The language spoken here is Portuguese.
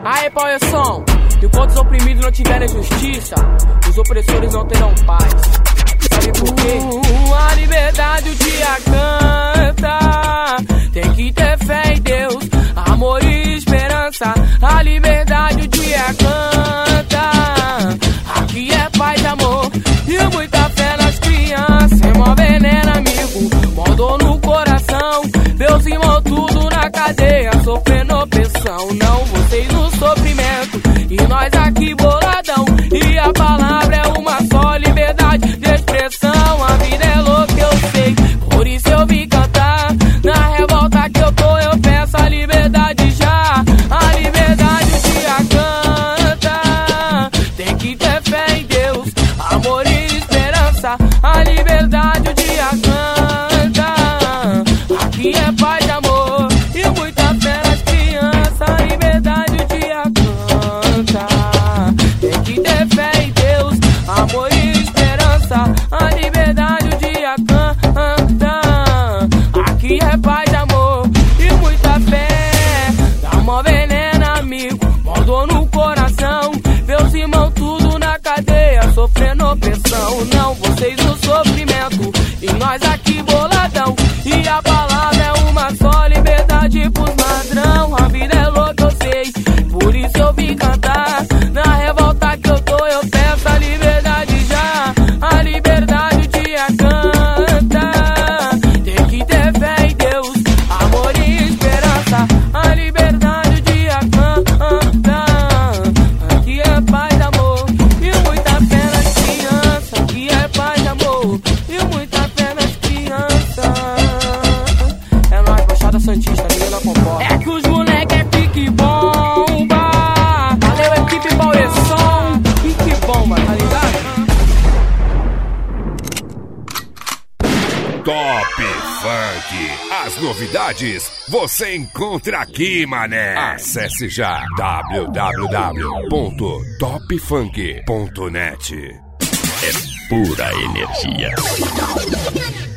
Aê, Pauleção, enquanto os oprimidos não tiverem justiça, os opressores não terão paz. Sabe por quê? A liberdade o dia canta. Tem que ter fé em Deus, amor e esperança. A liberdade o dia canta. Aqui é paz e amor e muita fé nas crianças. Sem mó veneno, amigo, mó dor no coração. Meus irmãos tudo na cadeia, sofrendo opressão. Não, vocês no sofrimento e nós aqui boladão. E a palavra é uma só, liberdade de expressão. A vida é louca, eu sei, por isso eu vim cantar. Na revolta que eu tô, eu peço a liberdade já. A liberdade o dia canta. Tem que ter fé em Deus, amor e esperança. A liberdade o dia canta. Aqui é paz e amor e muita fé nas crianças. A liberdade o dia canta. Tem que ter fé em Deus, amor e esperança. A liberdade o dia canta. Aqui é paz e amor e muita fé. Dá mó veneno, amigo, mó dor no coração. Meus irmãos tudo na cadeia, sofrendo opressão. Não, vocês no sofrimento e nós aqui boladão. E a palavra é uma só, liberdade pros ladrão. A vida é louca, eu sei, por isso eu vim cantar. Na revolta que eu tô, eu peço a liberdade já. A liberdade o dia canta. Tem que ter fé em Deus, amor e esperança. A liberdade o dia canta. Aqui é paz, amor e muita fé nas crianças. Aqui é paz, amor e muita fé nas crianças. É nóis, Baixada Santista, ninguém não concorda. É que os moleque é pique bomba. Valeu, equipe Pauleção. Pique bomba, tá ligado? Top Funk. As novidades você encontra aqui, mané. Acesse já www.topfunk.net. É pura energia.